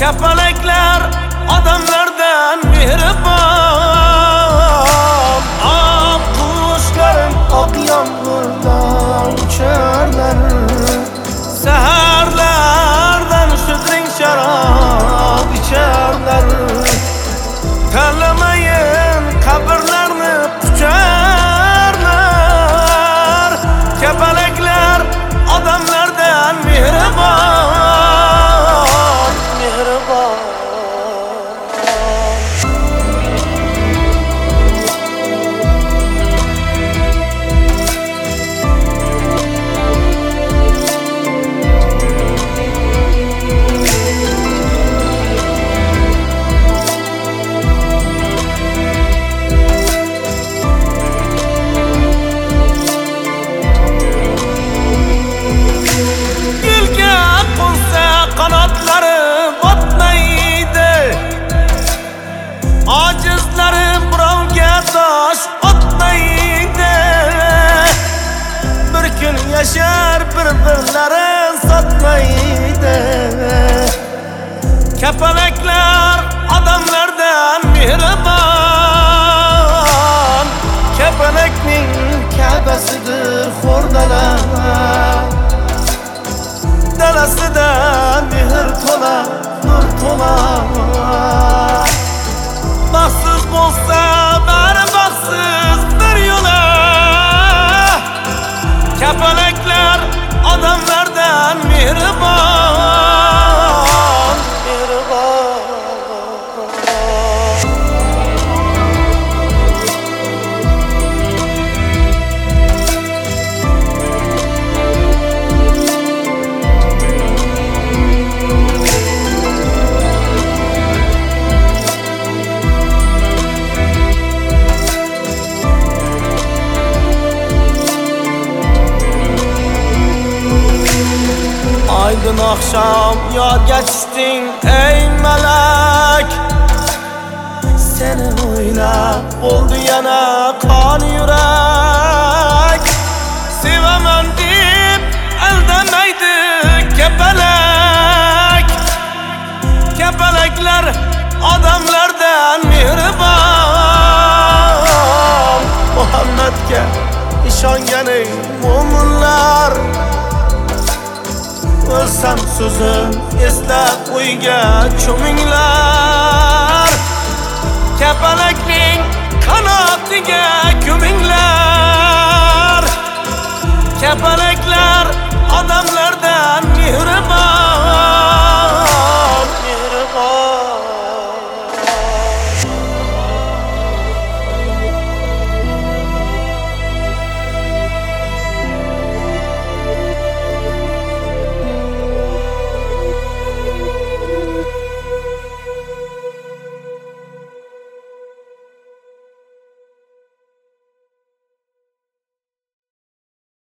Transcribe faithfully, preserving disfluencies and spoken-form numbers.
Kapalaklar odamlardan mehribon. Oq qushlarim oq yomg'irdan ucharlar. Saharlardan shudring sharob icharlar. Tanlamayin qabrlarni qucharlar. Kapalaklar odamlardan mehribon, mehribon. Acizlarim birovga tosh otmaydi. Bir kun yashar bir-birlarin sotmaydi. Kapalaklar odamlardan mehribon. Kapalakning Ka'basidir xo'rdalar. Dalasida mehr to'la, nur to'la. Baxtsiz bo'lsa bari baxsizdir yo'li. Kapalaklar odamlardan mehribon, mehribon. Aydın akşam yodga tushding ey malak. Seni o'ylab bo'ldi yana qon yurak. Sevaman deb aldamaydi kapalak. Kapalaklar odamlardan mehribon. Muhammadga ishonganing mo'minlar. O'lsam so'zim eslab o'yga cho'minglar. Kapalakning qanotiga ko'minglar. Kapalaklar odamlardan mehribon.